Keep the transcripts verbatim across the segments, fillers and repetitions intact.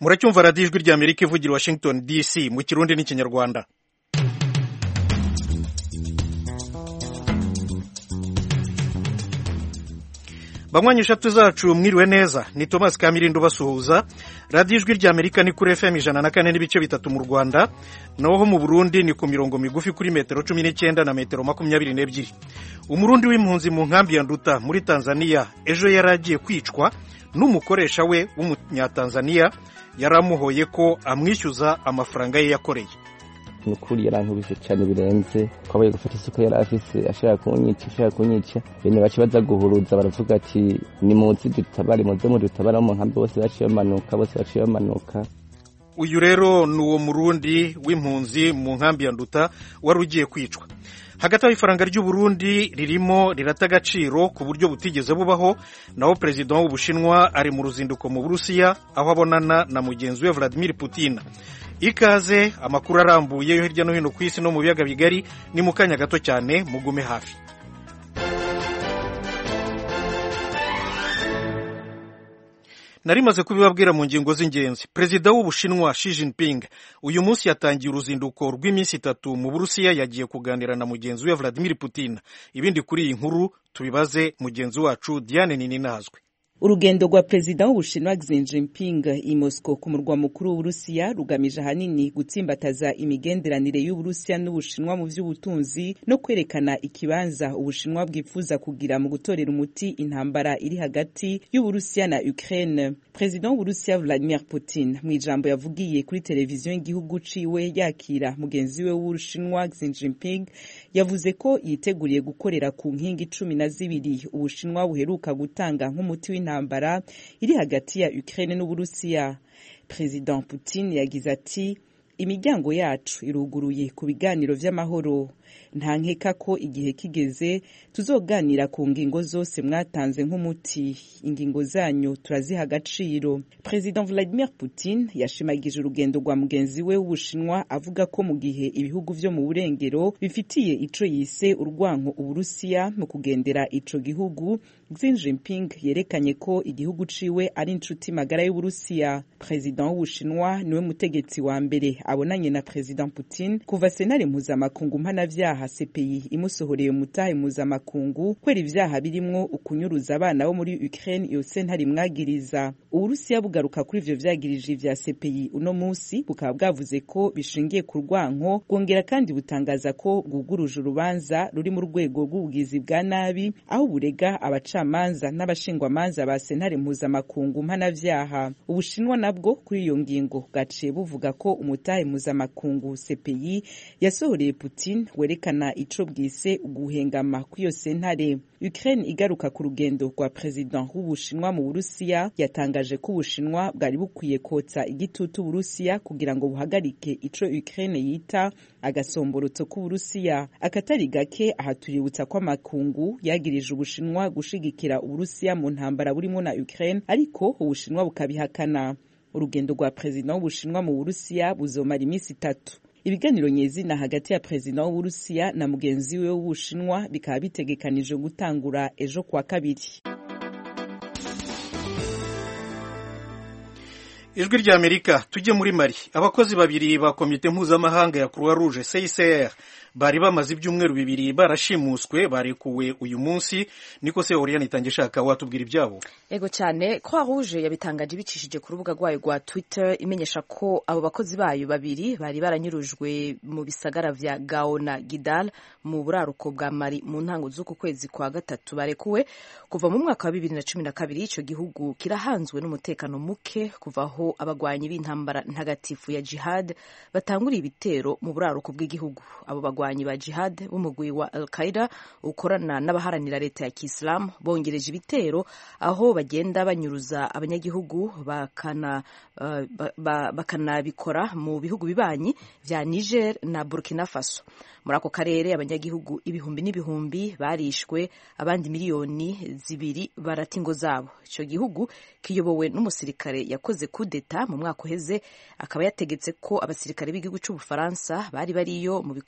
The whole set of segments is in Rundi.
muracyumva radiyo ijwi rya Amerika ivugira Washington D C mu kirundi n'ikinyarwanda. Banywanyi eshatu zacu mwiriwe neza, ni Thomas Kamirindo basuhuza. Radiyo ijwi rya Amerika ni kuri F M ijana na kane n'ibice bitatu mu Rwanda, naho mu Burundi ni ku mirongo migufi kuri metero cumi n'icyenda na metero makumyabiri n'ebyiri. Umurundi w'impunzi mu nkambi ya Nduta muri Tanzania ejo yaragiye kwicwa n'umukoresha we w'umunyatanzania yaramuhoye ko amwishyuza amafaranga ye yakoreye. Nukuri yarankubise cyane birenze, kwabaye gufata isuka yari afise ashaka kunyica ashaka kunyica bene baci baza guhuruza baravuga ati ni muzi dutabare muze mu dutabara mu nkambi bose baciye bamanuka bose baciye bamanuka. Uyu rero ni uwo Murundi w'impunzi mu nkambi ya Nduta wari ugiye kwicwa. Hagati aho ifaranga ry'u Burundi ririmo rirata agaciro ku buryo butigeze bubaho, naho Perezida w'Ubushinwa ari mu ruzinduko mu Burusiya aho abonana na mugenzi we Vladimir Putin. Ikaze amakuru arambuye yo hirya no hino ku isi no mu biyaga bigari ni mu kanya gato cyane, mugume hafi. Narimaze kubibabwira mu ngingo z'ingenzi. Perezida w'Ubushinwa Xi Jinping uyu munsi yatangiye uruzinduko rw'iminsi itatu mu Burusiya, yagiye kuganira na mugenzi we Vladimir Putin. Ibindi kuri iyi nkuru tubibaze mugenzi wacu Diane Nininazwe. Urugendo rwa Perezida w'Ubushinwa Xi Jinping i Moscow ku murwa mukuru w'Uburusiya rugamije ahanini gutsimbataza imigenderanire y'Uburusiya n'Ubushinwa mu vy'ubutunzi no kwerekana ikibanza Ubushinwa bwifuza kugira mu gutorera umuti intambara iri hagati y'Uburusiya na Ukraine. Perezida w'Uburusiya Vladimir Putin mu ijambo yavugiye kuri televiziyo y'igihugu ciwe yakira mugenzi we w'Ubushinwa Xi Jinping yavuze ko yiteguriye gukorera ku nkingi cumi na zibiri Ubushinwa buheruka gutanga nk'umuti w'intambara intambara iri hagati ya Ukraine n'Uburusiya. President Putin yagize ati imiryango yacu iruguruye ku biganiro vy'amahoro, nta nkeka ko igihe kigeze tuzoganira ku ngingo zose mwatanze nk'umuti, ingingo zanyu turaziha agaciro. President Vladimir Putin yashimagije urugendo rwa mugenzi we w'Ubushinwa avuga ko mu gihe ibihugu vyo mu burengero bifitiye ico yise urwanko Uburusiya mu kugendera ico gihugu, Xi Jinping yerekanye ko igihugu ciwe ari inshuti magara y'Uburusiya. President w'Ubushinwa niwe mutegetsi wa mbere abonanye na President Putin kuva senare mpuzamakungu mpanavyaha C P I imusohoreye umutahe mpuzamakungu kwera ivyaha birimwo ukunyuruza abana bo muri Ukraine iyo sentare mwagiriza. Uburusiya bugaruka kuri ivyo vyagirije vya C P I uno musi bukaba bwavuze ko bishingiye ku rwanko, bwongera kandi butangaza ko bwuguruje urubanza ruri mu rwego rw'ubugizi bwa nabi aho burega abacamanza n'abashingwamanza ba sentare mpuzamakungu mpanavyaha. Ubushinwa nabwo kuri iyo ngingo bwaciye buvuga ko umutahe mpuzamakungu C P I yasohoreye Putin werekana ico bwise uguhengama kw'iyo sentare. Ukraine igaruka ku rugendo rwa President w'Ubushinwa mu Burusiya yatangaje ko Ubushinwa bwari bukwiye kotsa igitutu Uburusiya kugira ngo buhagarike ico Ukraine yita agasomborotso k'Uburusiya. Akatari gake aha tuributsa ko amakungu yagirije Ubushinwa gushigikira Uburusiya mu ntambara burimo na Ukraine, ariko Ubushinwa bukabihakana. Urugendo rwa President w'Ubushinwa mu Burusiya buzomara iminsi itatu. Ibiganiro nyezina hagati ya President w'Uburusiya na mugenzi we w'Ubushinwa bikaba bitegekanije gutangura ejo kwa kabiri. Ijwi rya Amerika tujye muri Mali. Abakozi babiri ba komite mpuzamahanga ya Croix Rouge C I C R bari bamaze ibyumweru bibiri barashimuswe barekuwe uyu munsi. Niko se Oriane Itangishaka watubwira ibyabo. Ego cyane, Croix Rouge yabitangaje bicishije ku rubuga rwayo rwa Twitter imenyesha ko abo bakozi bayo babiri bari baranyurujwe mu bisagara vya Gao na Kidal mu buraruko bwa Mali mu ntango z'uku kwezi kwa gatatu. Barekuwe kuva mu mwaka wa bibiri na cumi na kabiri. Ico gihugu kirahanzwe n'umutekano muke kuvaho abagwanyi b'intambara ntagatifu ya jihad batanguriye ibitero mu buraruko bw'igihugu. Abo bagwanyi ba jihad b'umugwi wa Al-Qaeda ukorana n'abaharanira leta ya Kiislamu bongereje ibitero aho bagenda banyuruza abanyagihugu bakana uh, bakanabikora mu bihugu bibanyi vya Niger na Burkina Faso. Muri ako karere abanyagihugu ibihumbi n'ibihumbi barishwe, abandi miliyoni zibiri barata ingo zabo. Ico gihugu kiyobowe n'umusirikare yakoze kudeta mu mwaka uheze, akaba yategetse ko abasirikare b'igihugu c'Ubufaransa bari bariyo mu bikorwa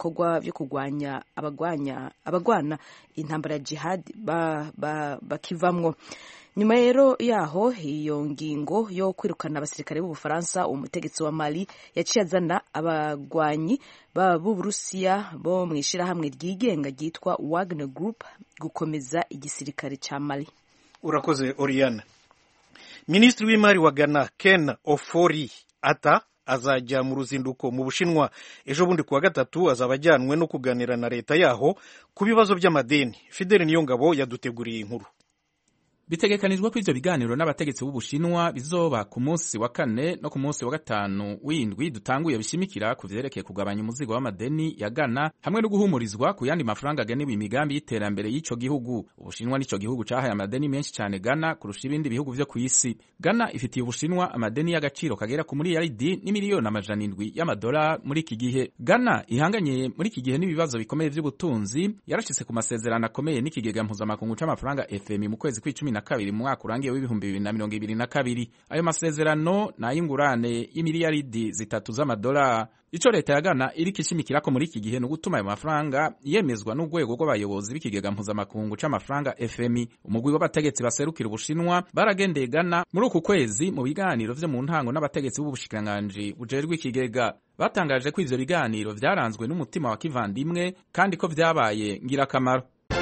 vyo kurwanya abagwanya abagwana intambara ya jihad bakivamwo ba, ba nyuma rero yaho iyo ngingo yo kwirukana abasirikare b'Ubufaransa umutegetsi wa Mali yaciye azana abagwanyi b'Uburusiya bo mu ishirahamwe ryigenga ryitwa Wagner Group gukomeza igisirikare ca Mali. Urakoze Oriana. Minisitiri w'imari wa Ghana Ken Ofori Atta azajya mu ruzinduko mu Bushinwa ejo bundi kuwa gatatu, azaba ajyanwe no kuganira na leta yaho ku bibazo by'amadeni. Fidel Niyongabo yaduteguriye inkuru. Bitegekanijwe ko ivyo biganiro n'abategetsi b'Ubushinwa bizoba ku munsi wa kane no ku munsi wa gatanu w'indwi dutanguye bishimikira ku vyerekeye kugabanya umuzigo w'amadeni ya Ghana hamwe no guhumurizwa ku yandi mafaranga agenewe imigambi y'iterambere y'ico gihugu. Ubushinwa nico gihugu cahaye amadeni menshi cyane Ghana kurusha ibindi bihugu vyo kw'isi. Ghana ifitiye Ubushinwa amadeni y'agaciro kagera ku miliyaridi n'imiliyoni amajana indwi y'amadolari muri iki gihe. Ghana ihanganye muri iki gihe n'ibibazo bikomeye vy'ubutunzi, yarashitse ku masezerano akomeye n'ikigega mpuzamakungu c'amafaranga F M I mu kwezi kw'icumi na kabiri mu mwaka urangiye w'ibihumbi bibiri na mirongo ibiri na kabiri. Ayo masezerano n'ay'ingurane y'imiliyaridi zitatu z'amadolari. Ico leta ya Ghana iriko ishimikirako muri iki gihe no gutuma ayo mafaranga yemezwa n'urwego rw'abayobozi b'ikigega mpuzamakungu c'amafaranga F M I. Umugwi w'abategetsi baserukira Ubushinwa baragendeye Ghana muri uku kwezi mu biganiro vyo mu ntango n'abategetsi b'ubushikiranganji bujejwe ikigega. Batangaje ko ivyo biganiro vyaranzwe n'umutima wa kivandimwe kandi ko vyabaye ngirakamaro.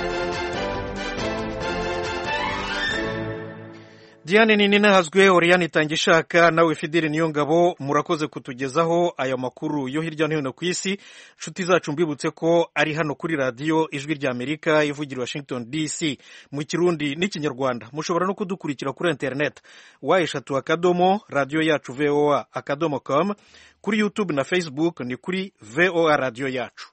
Diane Ninahazwe, Oriane Itangishaka nawe Fidel Niyongabo murakoze kutugezaho aya makuru yo hirya no hino ku isi. Nshuti zacu mbibutse ko ari hano kuri radio Ijwi rya Amerika ivugira Washington D C mu Kirundi n'ikinyarwanda. Mushobora no kudukurikira kuri internet wa eshatu akadomo radio yacu V O A akadomo com, kuri YouTube na Facebook ni kuri V O A radio yacu.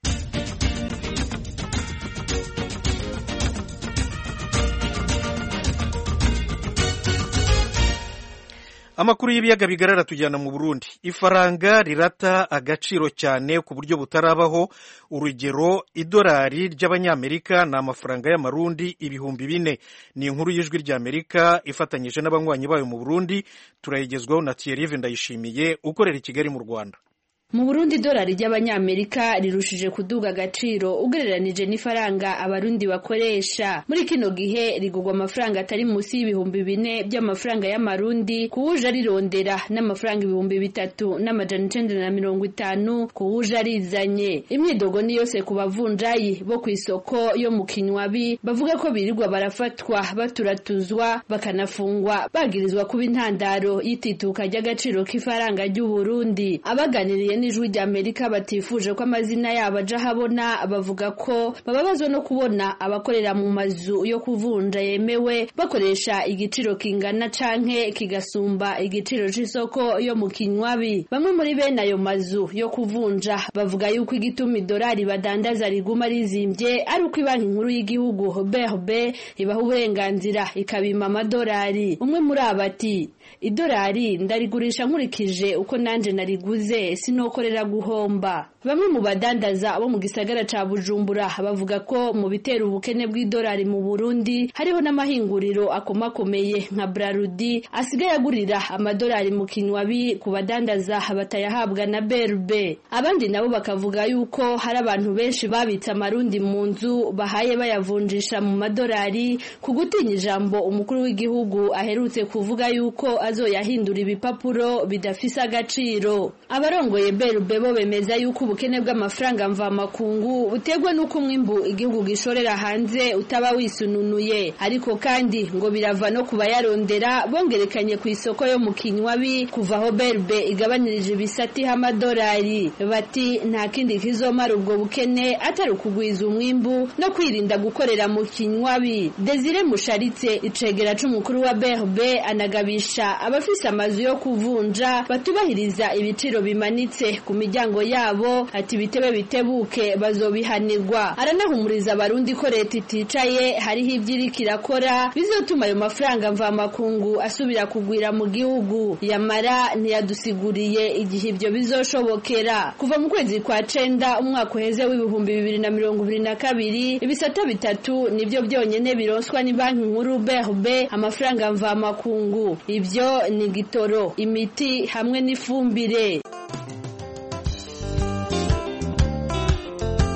Amakuru y'ibiyaga bigarara tujyana mu Burundi. Ifaranga rirata agaciro cyane ku buryo butarabaho. Urugero, idolari ry'abanyamerika na amafaranga y'amarundi ibihumbi bine. Ni inkuru y'Ijwi rya Amerika ifatanyije n'abanywanyi bayo mu Burundi. Turayigezwaho na Thierry Ndayishimiye ukorera i Kigali mu Rwanda. Mu Burundi idolari ry'abanyamerika rirushije kuduga agaciro ugereranije n'ifaranga abarundi bakoresha. Muri kino gihe rigugwa amafaranga atari munsi y'ibihumbi bine by'amafaranga y'amarundi kuwuje arirondera n'amafaranga ibihumbi bitatu n'amajana icenda na mirongo itanu kuwuje arizanye. Imyidogo ni yose ku bavunjayi bo ku isoko yo mu Kinywabi bavuga ko birirwa barafatwa baturatuzwa bakanafungwa bagirizwa kuba intandaro y'itituka ry'agaciro k'ifaranga ry'u Burundi. Abaganiriye n'Ijwi rya Amerika batifuje ko amazina yabo aja habona bavuga ko bababazwa no kubona abakorera mu mazu yo kuvunja yemewe bakoresha igiciro kingana canke kigasumba igiciro c'isoko yo mu Kinywabi. Bamwe muri bene ayo mazu yo kuvunja bavuga yuko igituma idolari badandaza riguma rizimvye ari uko ibanki nkuru y'igihugu B R B ibaha uburenganzira ikabima amadolari. Umwe muri abati idolari ndarigurisha nkurikije uko nanje nariguze sinokorera guhomba. Bamwe mu badandaza bo mu gisagara ca Bujumbura bavuga ko mu bitera ubukene bw'idolari mu Burundi hariho n'amahinguriro akomakomeye nka Brarudi asigaye agurira amadolari mu Kinywabi ku badandaza batayahabwa na B R B. Abandi nabo bakavuga yuko hari abantu benshi babitse amarundi mu nzu bahaye bayavunjisha mu madolari ku gutinya ijambo umukuru w'igihugu aherutse kuvuga yuko azoyahindura ibipapuro bidafise agaciro. Abarongoye B R B bo bemeza yuko ubukene bw'amafaranga mva makungu butegwa nuko umwimbu igihugu gishorera hanze utaba wisununuye, ariko kandi ngo birava no kuba yarondera bongerekanye ku isoko yo mu Kinywabi kuvaho B R B igabanirije ibisati h'amadolari. Bati nta kindi kizomara ubwo bukene atari ukugwiza umwimbu no kwirinda gukorera mu Kinywabi. Desire Musharitse icegera c'umukuru wa B R B anagabisha abafise amazu yo kuvunja batubahiriza ibiciro bimanitse ku miryango yabo ati bitebe bitebuke bazobihanirwa. Aranahumuriza abarundi ko leta iticaye hariho ivyiriko irakora bizotuma ayo mafaranga mva makungu asubira kugwira mu gihugu. Yamara ntiyadusiguriye igihe ivyo bizoshobokera. Kuva mu kwezi kwa cenda umwaka uheze w'ibihumbi bibiri na mirongo ibiri na kabiri ibisata bitatu nivyo byonyene bironswa ni banki nkuru B R B amafaranga mva makungu. Ivyo ni gitoro, imiti hamwe n'ifumbire.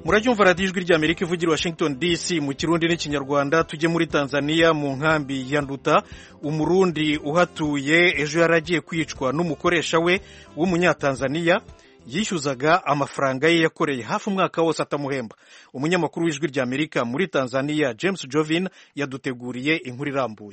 muracyumva radiyo ijwi ry'Amerika ivugira Washington D C mu kirundi n'ikinyarwanda. Tujye muri Tanzania mu nkambi ya Nduta. Umurundi uhatuye ejo yaragiye kwicwa n'umukoresha we w'umunyatanzania yishyuzaga amafaranga ye yakoreye hafi umwaka wose atamuhemba. Umunyamakuru w'ijwi ry'Amerika muri Tanzania James Jovin yaduteguriye inkuru irambuye.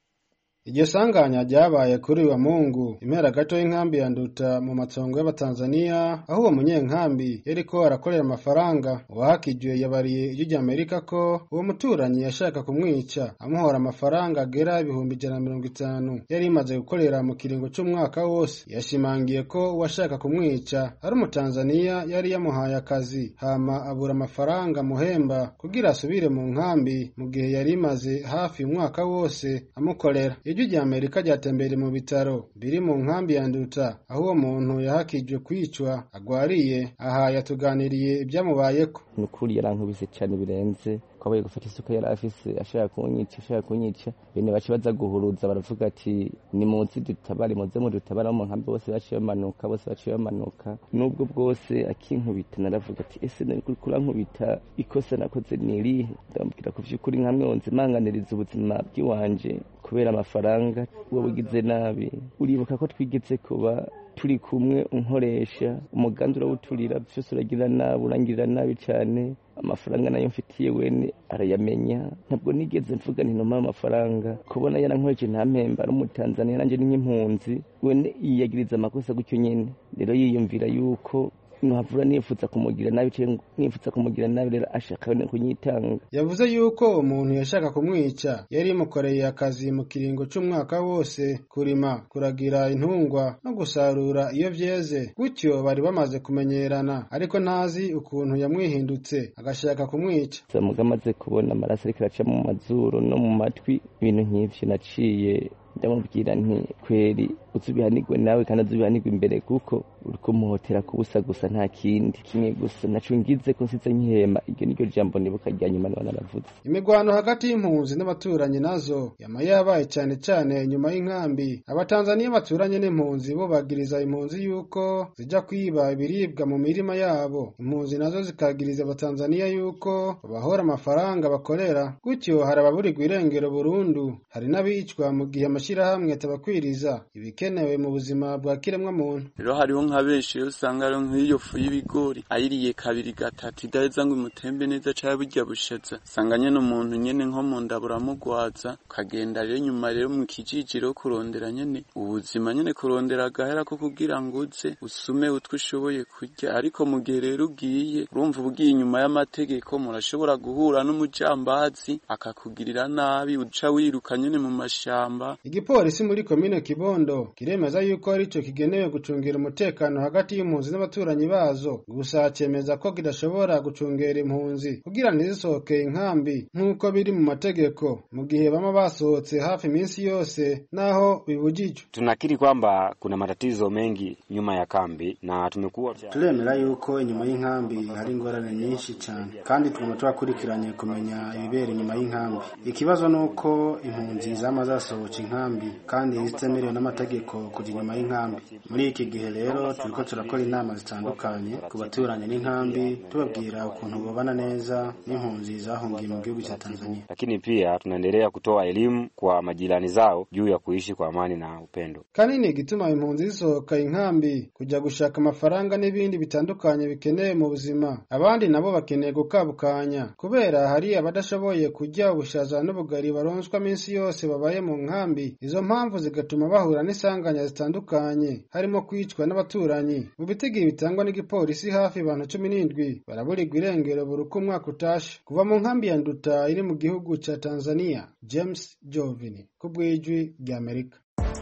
Iryo sanganya ryabaye kuri wa Mungu impera gato y'inkambi ya Nduta mu matongo y'Abatanzania, aho uwo munyenkambi yariko arakorera amafaranga. Uwahakijwe yabariye ijwi ry'Amerika ko uwo muturanyi yashaka kumwica amuhora amafaranga agera ibihumbi ijana na mirongo itanu yari imaze gukorera mu kiringo c'umwaka wose. Yashimangiye ko uwashaka kumwica ari umutanzania yari yamuhaye akazi hama abura amafaranga muhemba kugira asubire mu nkambi mu gihe yari imaze hafi umwaka wose amukorera. Ijwi ry'Amerika ryatembere mu bitaro biri mu nkambi ya Nduta aho uwo muntu yahakijwe kwicwa agwariye. Aha yatuganiriye ibyamubayeko. Nukuri yarankubise cyane birenze, kwabaye gufata isuka yari afise ashaka kunyica ashaka kunyica bene baci baza guhuruza baravuga ati ni munsi dutabare muze mu dutabara mu nkambi bose baciye bamanuka bose baciye bamanuka. Nubwo bwose akinkubita naravuga ati ese nari kuri kurankubita ikosa nakoze niri ndambwira ko vy'ukuri nkamwe wonze manganiriza ubuzima bw'iwanje kubera amafaranga wowe ugize nabi. Uribuka ko twigeze kuba turi kumwe unkoresha umugandu urawuturira byose uragira nabi urangirira nabi cyane, amafaranga nayo mfitiye wene arayamenya. Ntabwo nigeze mvuga nti noma amafaranga kubona yarankoreje ntampemba ari umutanzania nanje ni nk'impunzi wene yiyagiriza amakosa gutyo nyene. Rero yiyumvira yuko nuhavura nifuza kumugira nabi cyangwa nifuza kumugira nabi rero ashaka no kunyitanga. Yavuze yuko umuntu yashaka kumwica yari mukoreye akazi mu kiringo c'umwaka wose, kurima kuragira intungwa no gusarura iyo vyeze, gutyo bari bamaze kumenyerana ariko ntazi ukuntu yamwihindutse agashaka kumwica. Samugamaze kubona amaraso ariko araca mu mazuru no mu matwi ibintu nk'ivyo naciye ndamubwira nti kweri uzubihanirwe nawe kandi uzubihanirwe imbere kuko uriko muhotera kubusa gusa nta kindi kimwe gusa naco ngize ko nsize nkihema. Iryo niryo jambo nibuka rya nyuma naravuze. Imigwano hagati y'impunzi n'abaturanyi nazo yama yabaye cyane cyane nyuma y'inkambi. Abatanzania baturanye n'impunzi bo bagiriza impunzi yuko zija kwiba ibiribwa mu mirima yabo, impunzi nazo zikagiriza abatanzania yuko babahora amafaranga bakorera. Gutyo hari ababurirwa irengero burundu, hari n'abicwa mu gihe amashirahamwe atabakwiriza ibikenewe mu buzima bwa kiremwa muntu. Rero hariho nka benshi usanga ari nk'iyo fu y'ibigori ayiriye kabiri gatatu idaheza ngo imutembe neza cyangwa burya bushaza, usanga nyene umuntu nyene nko mu nda buramugwaza ukagenda rero nyuma rero mu kijijiro kurondera nyene ubuzima nyene kurondera agahera ko kugira ngo uze usume utwo ushoboye kurya. Ariko mu gihe rero ugiye urumva ugiye inyuma y'amategeko murashobora guhura n'umujambazi akakugirira nabi uca wiruka nyene mu mashamba. Igipolisi muri komine Kibondo kiremeza yuko arico kigenewe gucungira umutekano hagati y'impunzi n'abaturanyi bazo, gusa cemeza ko kidashobora gucungera impunzi kugira ntizisohoke inkambi nk'uko biri mu mategeko mu gihe bama basohotse hafi minsi yose naho bibujijwe. Tunakiri kwamba kuna matatizo mengi nyuma ya kambi na tumekuwa turemera yuko inyuma y'inkambi hari ingorane nyinshi cyane kandi tugomba twakurikiranye kumenya ibibera inyuma y'inkambi. Ikibazo nuko impunzi zama zasohoka inkambi kandi zitemerewe n'amategeko kuja inyuma y'inkambi. Muri iki gihe rero turiko turakora inama zitandukanye ku baturanye n'inkambi tubabwira ukuntu bobana neza n'impunzi zahungiye mu gihugu cya Tanzania. Lakini pia tunaendelea kutoa elimu kwa majirani zao juu ya kuishi kwa amani na upendo. Kanini gituma impunzi zisohoka inkambi kuja gushaka amafaranga n'ibindi bitandukanye bikenewe mu buzima. Abandi nabo bakeneye gukabukanya kubera hari abadashoboye kujya ubushaza n'ubugari baronswa minsi yose babaye mu nkambi. Izo mpamvu zigatuma bahura n'isanganya zitandukanye harimo kwicwa n'abaturanyi. Mu bitege bitangwa n'igipolisi hafi abantu cumi n'indwi baraburirwa irengero buri uko umwaka utashe kuva mu nkambi ya Nduta iri mu gihugu ca Tanzania. James Jovini kubw'ijwi ry'Amerika.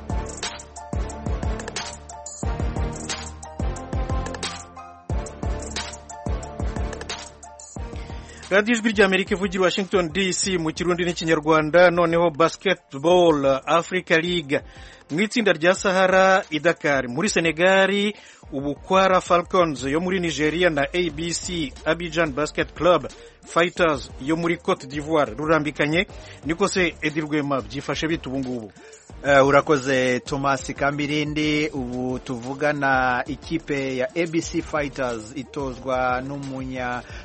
Radio Ijwi ry'Amerika ivugira Washington D C mu kirundi n'ikinyarwanda. Noneho Basketball Africa League mu itsinda rya Sahara i Dakar muri Senegal, Ubukwara Falcons yo muri Nigeria na A B C Abidjan Basket Club Fighters yo muri Cote d'Ivoire rurambikanye. Niko se Edi Rwema byifashe bitu ubungubu. Uh, urakoze Thomas Kambirindi. Ubu tuvugana ikipe ya A B C Fighters itozwa n'umunya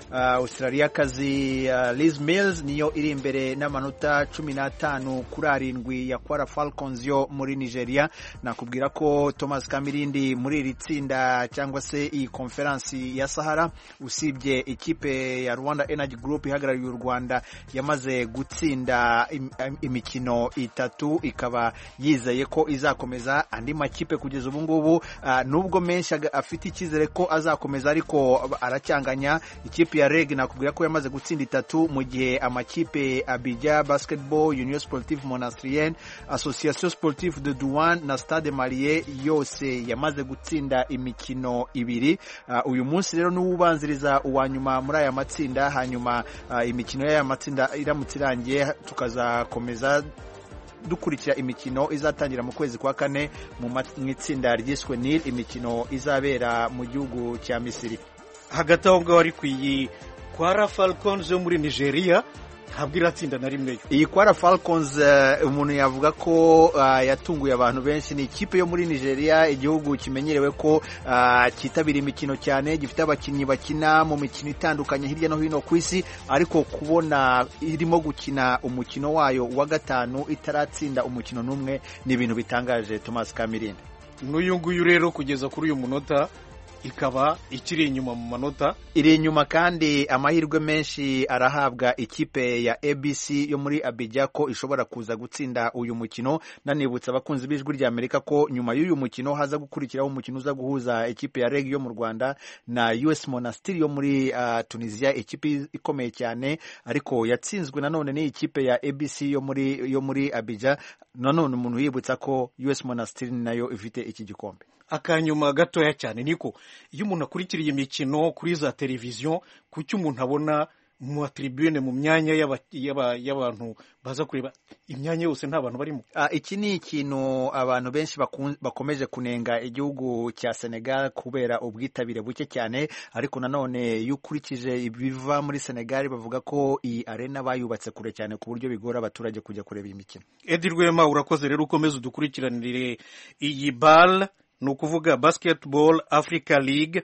uh, Australiakazi uh, Liz Mills niyo iri imbere n'amanota cumi n'atanu kuri arindwi ya Kwara Falcons yo muri Nigeria. Nakubwira ko Thomas Kamirindi muri iri tsinda cyangwa se iyi conference ya Sahara, usibye ikipe ya Rwanda Energy Group ihagarariye u Rwanda yamaze gutsinda im, imikino itatu, ikaba yizeye ko izakomeza. Andi makipe kugeza ubu ngubu uh, nubwo menshi afite icyizere ko azakomeza ariko aracyanganya. Ikipe ya Reg nakubwira ko yamaze gutsinda itatu, mu gihe amakipe Abidjan Basketball, Union Sportive Monastrienne, Association Sportive de Douane na Stade Malien yose yamaze gutsinda imikino ibiri. Uh, uyu munsi rero ni ubanziriza uwa nyuma muri aya matsinda, hanyuma uh, imikino y'aya matsinda iramutse irangiye tukazakomeza dukurikira imikino izatangira mu kwezi kwa kane mu itsinda ryiswe Nil, imikino izabera mu gihugu cya Misiri. Hagati aho ngaho ari kwiyi Kwara Falcons yo muri Nigeria ntabwo iratsinda na rimwe yo. Iyi Kwara Falcons uh, umuntu yavuga ko uh, yatunguye abantu benshi. Ni ikipe yo muri Nigeria, igihugu kimenyerewe ko uh, kitabira imikino cyane, gifite abakinnyi bakina mu mikino itandukanye hirya no hino ku isi, ariko kubona irimo gukina umukino wayo wa gatanu itaratsinda umukino n'umwe ni ibintu bitangaje. Thomas Kamirindi, n'uyu nguyu rero kugeza kuri uyu munota ikaba ikiri inyuma mu manota, iri inyuma kandi amahirwe menshi arahabwa ikipe ya A B C yo muri Abidjan ko ishobora kuza gutsinda uyu mukino. Nanibutsa abakunzi b'ijwi rya Amerika ko nyuma y'uyu mukino haza gukurikiraho umukino uza guhuza ikipe ya Reg yo mu Rwanda na U S Monastir yo muri uh, Tunisia, ikipe ikomeye cyane ariko yatsinzwe nanone ni ikipe ya A B C yo muri yo muri Abidjan. Nanone umuntu yibutsa ko U S Monastir nayo ifite iki gikombe. Akanyuma gatoya cyane niko iyo umuntu akurikiriye imikino kuri za televiziyo, kuki umuntu abona mu tribune mu myanya y'abantu baza kureba imyanya yose nta bantu barimo. Uh, iki ni ikintu abantu benshi bakomeje kunenga igihugu cya Senegal kubera ubwitabire buke cyane, ariko nanone iyo ukurikije ibiva muri Senegal bavuga ko iyi arena bayubatse kure cyane ku buryo bigora abaturage kujya kureba imikino. Edi Rwema, urakoze rero, ukomeze udukurikiranire iyi ball, ni ukuvuga Basketball Africa League,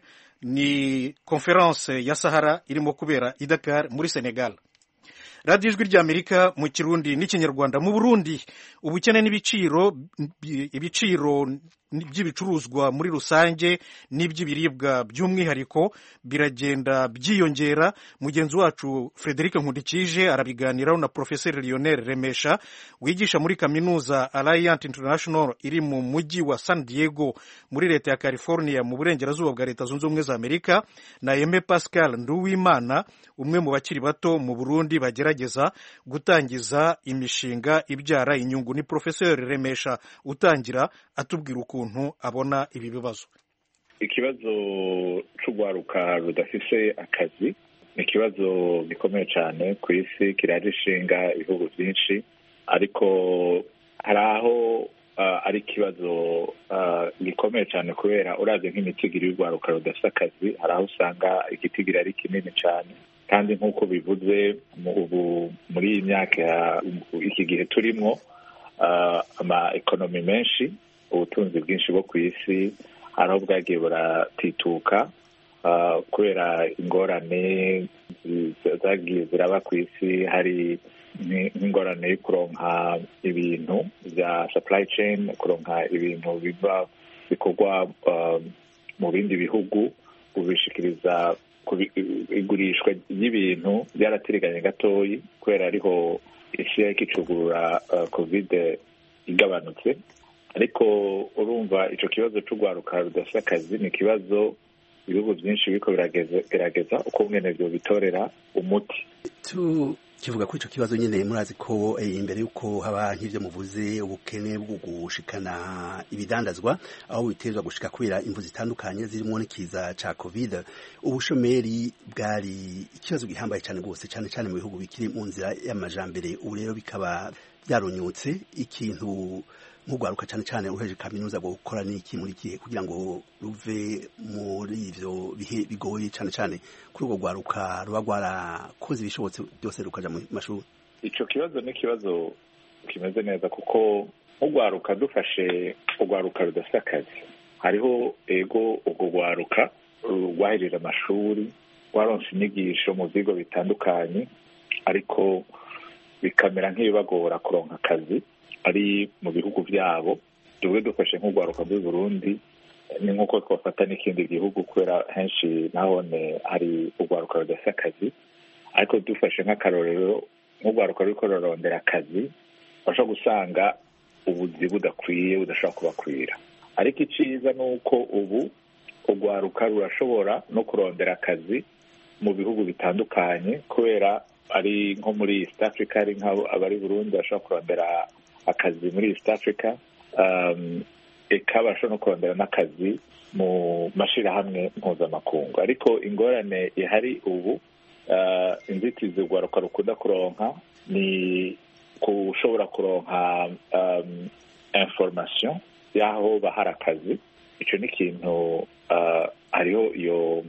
ni conference ya Sahara irimo kubera i Dakar muri Senegal. Radio Ijwi rya Amerika mu Kirundi n'ikinyarwanda. Mu Burundi ubukene n'ibiciro ibiciro by'ibicuruzwa muri rusange n'iby'ibiribwa by'umwihariko biragenda byiyongera. Mugenzi wacu Frederic Nkundikije arabiganiraho na Professeur Lionel Remesha wigisha muri kaminuza Alliance International iri mu mujyi wa San Diego muri leta ya California mu burengerazuba bwa Leta Zunze Ubumwe za Amerika, na Aime Pascal Nduwimana umwe mu bakiri bato mu Burundi bagerageza gutangiza imishinga ibyara inyungu. Ni Professeur Remesha utangira atubwira ukuntu abona ibi bibazo. Ikibazo c'ugwaruka rudafise akazi ni ikibazo gikomeye cyane ku isi, kirarishinga ibihugu byinshi, ariko hari aho uh, ari ikibazo uh, gikomeye cyane kubera uravye nk'imitigiri y'ugwaruka rudafise akazi, hari aho usanga igitigiri ari kinini cyane, kandi nk'uko bivuze ubu muri iyi myaka iki gihe turimo uh, ama ekonomi menshi, ubutunzi bwinshi bwo ku isi hari aho bwagiye buratituka uh, kubera ingorane zagiye ziraba ku isi. Hari nk'ingorane yo kuronka ibintu bya supply chain, kuronka ibintu biva bikorwa uh, mu bindi bihugu, kubishikiriza igurishwa ry'ibintu byaratiriganye gatoyi kubera ariho isi yakicugurura uh, covid igabanutse. Ariko urumva ico kibazo c'ugwaruka rudafise akazi ni ikibazo ibihugu byinshi biko biragerageza uko mwene byo bitorera umuti. Tu kivuga ko ico kibazo nyene murazi ko eh, imbere yuko haba nk'ivyo muvuze ubukene bwo gushikana ibidandazwa aho bitezwa gushika kubera imvu zitandukanye zirimo n'ikiza ca covid, ubushomeri bwari ikibazo gihambaye cyane gose cyane cyane mu bihugu bikiri mu nzira y'amajambere. Ubu rero bikaba byaronyotse. Ikintu nk'ugwaruka cyane cyane uheje kaminuza bwo gukora niki muri kihe kugira ngo ruve muri ivyo bihe bigoye cyane cyane kuri ubwo gwaruka ruba gwarakoze ibishobotse byose rukaja mu mashuri? Ico kibazo ni kibazo kimeze neza kuko nk'ugwaruka dufashe ugwaruka rudafite akazi, hariho ego ubwo gwaruka rwahejeje amashuri rwaronse inyigisho mu bigo bitandukanye ariko bikamera nk'ibibagora kuronka akazi ari mu bihugu byabo. Tubwe dufashe nk'urwaruka rw'i Burundi ni nk'uko twafata n'ikindi gihugu kubera henshi nahone hari urwaruka rudafite akazi, ariko dufashe nk'akarorero nk'urwaruka ruriko rurondera akazi bashobora gusanga ubuzi budakwiye budashobora kubakwira. Ariko iciza ni uko ubu urwaruka rurashobora no kurondera akazi mu bihugu bitandukanye kubera ari nko muri East Africa, ari nk'abo abari Burundi bashobora kurondera akazi muri East Africa, um, eka bashobora no kurondera n'akazi mu mashirahamwe mpuzamakungu. Ariko ingorane ihari ubu, uh, inzitizi urwaruka rukunda kuronka ni kushobora kuronka um, information y'aho bahari akazi. Ico ni ikintu uh, hariho iyo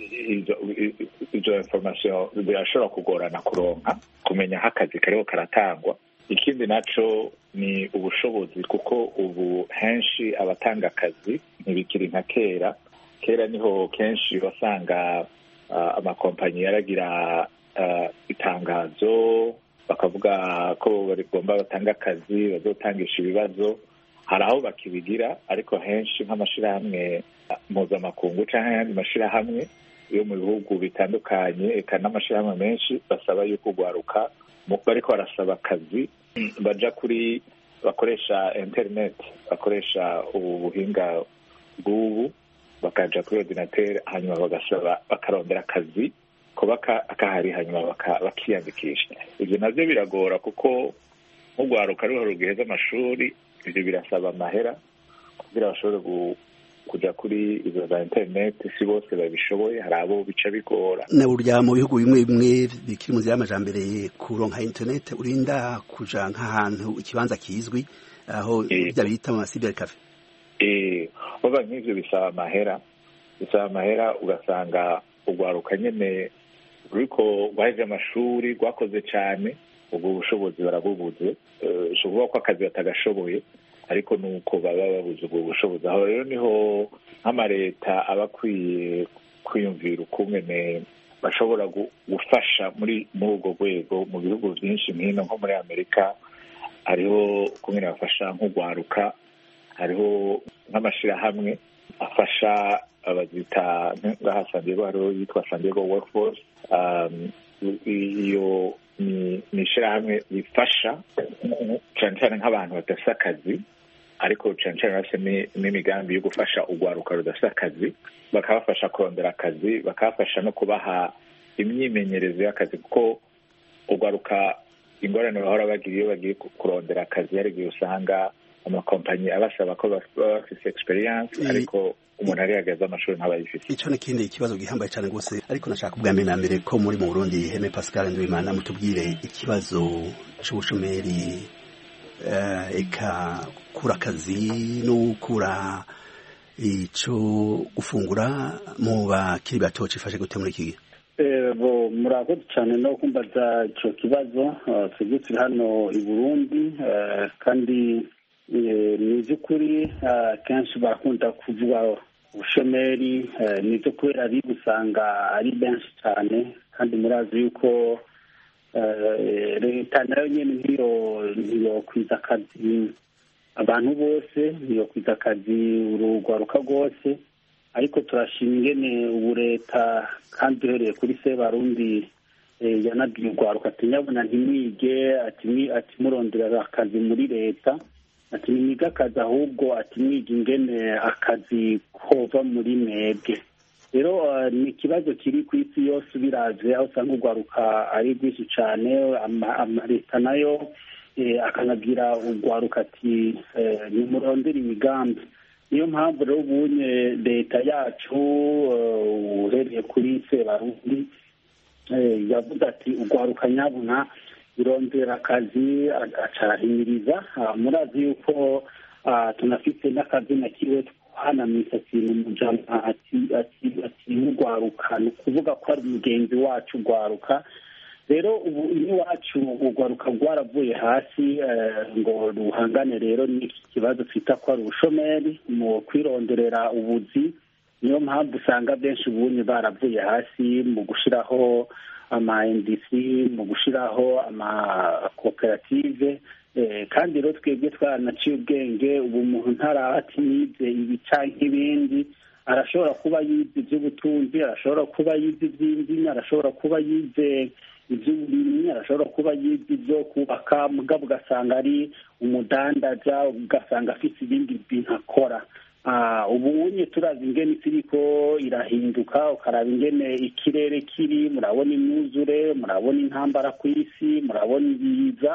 izo information birashobora kugorana kuronka, kumenya aho akazi kariho karatangwa. Ikindi naco ni ubushobozi, kuko ubu henshi abatanga akazi ntibikiri nka kera. Kera niho kenshi wasanga uh, amakompanyi yaragira uh, itangazo bakavuga ko bagomba batanga akazi, bazotangisha ibibazo. Hari aho bakibigira, ariko henshi nk'amashirahamwe mpuzamakungu canke ayandi mashirahamwe yo mu bihugu bitandukanye, eka n'amashirahamwe menshi basaba yuko urwaruka bariko barasaba akazi baja kuri bakoresha internet, bakoresha ubu buhinga bw'ubu, bakaja kuri ordinateur hanyuma bagasaba bakarondera akazi kuba akahari hanyuma bakiyandikisha. Ivyo navyo biragora kuko nk'urwaruka ruho rugiheza amashuri, ivyo birasaba amahera kugira bashobore kuja kuri izo za internet. Si bose babishoboye, hari abo bica bigora. Na burya mu bihugu bimwe bimwe bikiri mu nzira y'amajambere kuronka internet urinda kuja nk'ahantu ikibanza kizwi aho bya bita mu cyber cafe. Eh, baba nk'ivyo bisaba amahera, bisaba amahera ugasanga urwaruka nyene ruriko rwaheje amashuri rwakoze cane, ubwo bushobozi barabubuze. Ushobora ko akazi batagashoboye, ariko nuko baba babuze ubwo bushobozi. Aho rero niho nk'amareta aba akwiye kwiyumvira ukungene bashobora gufasha muri muri ubwo rwego. Mu bihugu byinshi nk'ino nko muri Amerika hariho ukungene bafasha nk'urwaruka, hariho nk'amashirahamwe afasha abazita ngaha San Diego, hariho yitwa San Diego Workforce. Um, iyo ni ishirahamwe bifasha cane cane nk'abantu badafise akazi, ariko cane cane bafise n'imigambi yo gufasha urwaruka rudafise akazi, bakabafasha kurondera akazi, bakabafasha no kubaha imyimenyerezo y'akazi, kuko urwaruka ingorane bahora bagira iyo bagiye kurondera akazi, hari igihe usanga amakompanyi abasaba ko baba bafise experience, ariko umuntu ari yagaza amashuri ntabayifise. Ico ni kindi ikibazo gihambaye cyane gose, ariko nashaka kubwa mbere na mbere ko muri mu Burundi Heme Pascal Ndwimana mutubwire ikibazo c'ubushomeri, uh, eka kura akazi no kura ico gufungura mu bakiri bato cifashe gute muri iki gihe? Eh, bo murakoze cyane no kumbaza ico kibazo. Twebwe turi hano i Burundi, uh, kandi ni by'ukuri kenshi bakunda kuvuga ubushomeri. Ni byo kubera ari gusanga ari benshi cyane, kandi murazi yuko leta nayo nyine ntiyo ntiyo kwiza akazi abantu bose, ntiyo kwiza akazi urugwaruka rwose. Ariko turashima ingene ubu leta, kandi duhereye kuri Sebarundi, yanabwiye urwaruka ati nyabuna ntimwige, ati murondera akazi muri leta, ati nimwiga akazi ahubwo ati mwiga ingene akazi kova muri mwebwe. Rero uh, ni ikibazo kiri ku isi yose biravye, aho usanga urwaruka ari rwinshi cane. Amaleta nayo eh, akanabwira urwaruka ati eh, nimurondera imigambi. Niyo mpamvu rero ubunye leta yacu uh, uhereye kuri Sebarundi eh, yavuze ati urwaruka nyabuna irondera akazi, acahimiriza. Murazi yuko tunafite n'akazina kiwe hana misatsi mu mujama ati ati ati urwaruka, ni ukuvuga ko ari mugenzi wacu urwaruka. Rero ubu iwacu urwaruka rwaravuye hasi ngo ruhangane rero n'iki kibazo twita ko ari ubushomeri, mu kwironderera ubuzi niyo mpamvu usanga benshi ubunye baravuye hasi mu gushiraho ama N D C, mu gushiraho ama koperative. Eh, kandi rero twebwe twaranaciye ubwenge, ubu umuntu ntarati nize ibi canke ibindi, arashobora kuba yize iby'ubutunzi, arashobora kuba yize iby'indimi, arashobora kuba yize iby'uburimyi, arashobora kuba yize ibyo kubaka, mugabo ugasanga ari umudandaza, ugasanga afite ibindi bintu akora. Uh, ubu unye turazi ingene isi iriko irahinduka, ukaraba ingene ikirere kiri, murabona imyuzure, murabona intambara ku isi, murabona ibiza.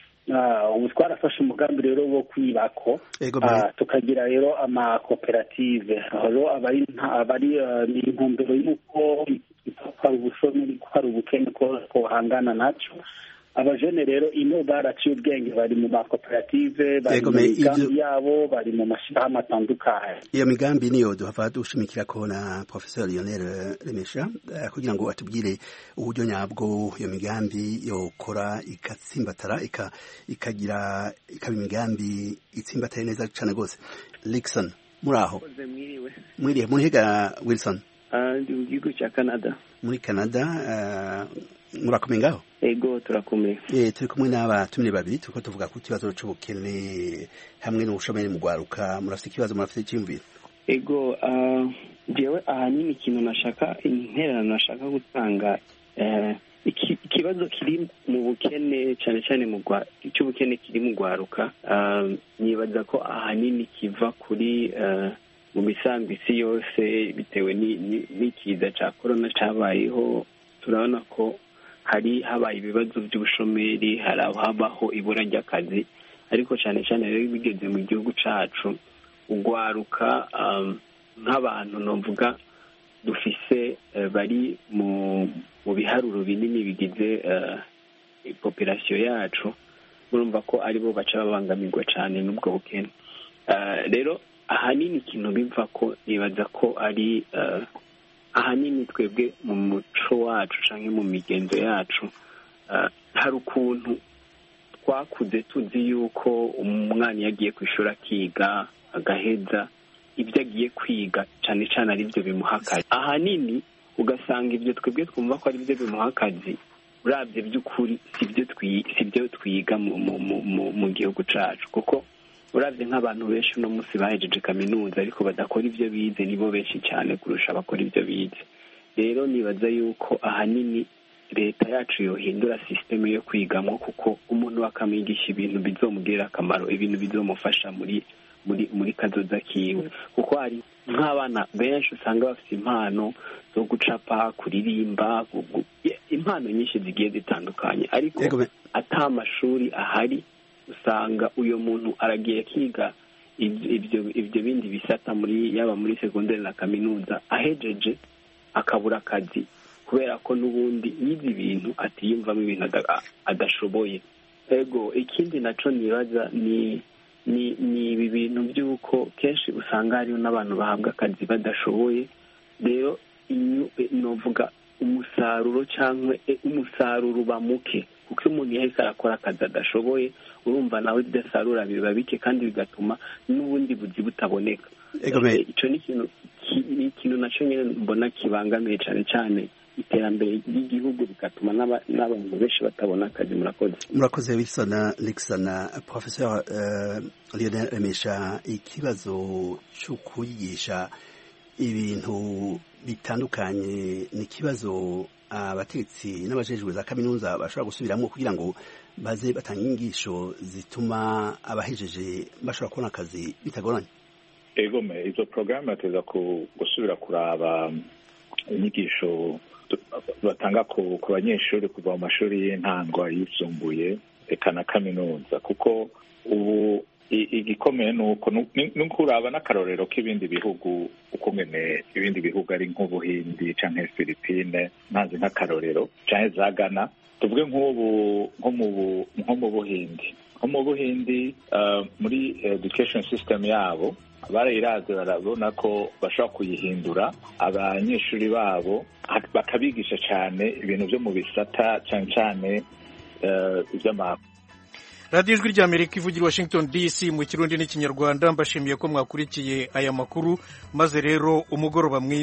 Uh, ubu twarafashe umugambi rero wo kwibako, uh, tukagira rero amakoperative, aho abari abari uh, ni intumbero y'uko hari ubushomeri, hari ubukene ko kohangana naco. Abajene rero ino baraciye ubwenge, bari mu makoperative, bari mu migambi yabo, bari mu mashirahamwe atandukanye. Iyo migambi niyo duhava dushimikira ko na Professor Lionel Remesha uh, kugira ngo atubwire uburyo nyabwo iyo migambi yokora ikatsimbatara ikagira ikaba imigambi itsimbatare neza cyane gose. Lixon muraho mwiriwe mwiriwe muri hega Wilson ndi mu gihugu cya Canada. Muri Canada uh, murakomeye ngaho? Ego turakomeye. Eh turi kumwe n'abatumire babiri tuko tuvuga ku kibazo c'ubukene hamwe n'ubushomeri mu gwaruka. Murafite ikibazo, murafite icyumviro? Ego uh, jewe ahanini ikintu nashaka intererano nashaka gutanga eh ikibazo kiri mu bukene cyane cyane mu gwa cy'ubukene kiri mu gwaruka, uh, nibaza ko ahanini kiva kuri uh, mu misango isi yose bitewe n'ikiza cya corona cyabayeho. Turabona ko hari habaye ibibazo by'ubushomeri, hari habaho ibura ry'akazi, ariko cyane cyane rero bigeze mu gihugu cyacu ugwaruka um, nk'abantu novuga dufise uh, bari mu mu biharuro binini bigize uh, population yacu, urumva ko aribo baca babangamirwa cyane n'ubwo bukene. Uh, rero ahanini ikintu biva ko nibaza ko ari uh, ahanini twebwe mu muco wacu canke mu migenzo yacu, uh, hari ukuntu twakuze tuzi yuko umwana yagiye kwishura akiga agaheza ibyo agiye kwiga cyane cyane ari byo bimuha akazi. Ahanini ugasanga ibyo twebwe twumva ko ari byo bimuha akazi, urabye by'ukuri sibyo twiga mu gihugu cacu, kuko urabye nk'abantu benshi uno munsi bahejeje kaminuza ariko badakora ibyo bize nibo benshi cyane kurusha abakora ibyo bize. Rero nibaza yuko ahanini leta yacu yohindura systeme yo kwigamo, kuko umuntu akamwigisha ibintu bizomugirira akamaro, ibintu bizomufasha muri muri muri kazoza kiwe, kuko hari nk'abana benshi usanga bafite impano zo gucapa, kuririmba, impano nyinshi zigiye zitandukanye, ariko ata amashuri ahari usanga uyo muntu aragiye kiga ibyo ibyo bindi bisata muri yaba muri secondaire na kaminuza, ahejeje akabura akazi kubera ko n'ubundi yize ibintu atiyumvamo ibintu adashoboye. Ego ikindi naco nibaza ni ni ni ibi bintu by'uko kenshi usanga hariho n'abantu bahabwa akazi badashoboye. Rero novuga umusaruro cyangwa umusaruro bamuke, kuko umuntu yahise arakora akazi adashoboye, urumva nawe bidasarura biba bike kandi bigatuma n'ubundi buzi butaboneka. Ico ni ikintu ni ikintu naco nyene mbona kibangamiye cyane cyane iterambere ry'igihugu, bigatuma n'abantu benshi batabona akazi. Murakoze. Murakoze Wilson Lixon. Professor uh, Lionel Remesha, ikibazo cyo kwigisha ibintu bitandukanye ni kibazo abatetsi uh, n'abajejwe za kaminuza bashobora gusubiramo kugira ngo baze batanga inyigisho zituma abahejeje bashobora kubona akazi bitagoranye. Ego me izo programme ateza gusubira kuraba inyigisho batanga ku banyeshuri kuva mu mashuri y'intango yisumbuye eka na kaminuza, kuko ubu igikomeye nuko nukuraba n'akarorero k'ibindi bihugu, uko ngene ibindi bihugu ari nk'ubuhindi canke Philippine, ntazi nk'akarorero canke za Ghana, tuvuge nk'ubu nko mu nko mu buhindi nko mu buhindi uh, muri education system yabo barayiraze, barabona ko bashobora kuyihindura abanyeshuri babo bakabigisha cyane ibintu byo mu bisata cyane cyane iby'ama. radiyo ijwi ry'amerika ivugira Washington D C mu kirundi n'ikinyarwanda mbashimiye ko mwakurikiye aya makuru maze rero umugoroba mwiza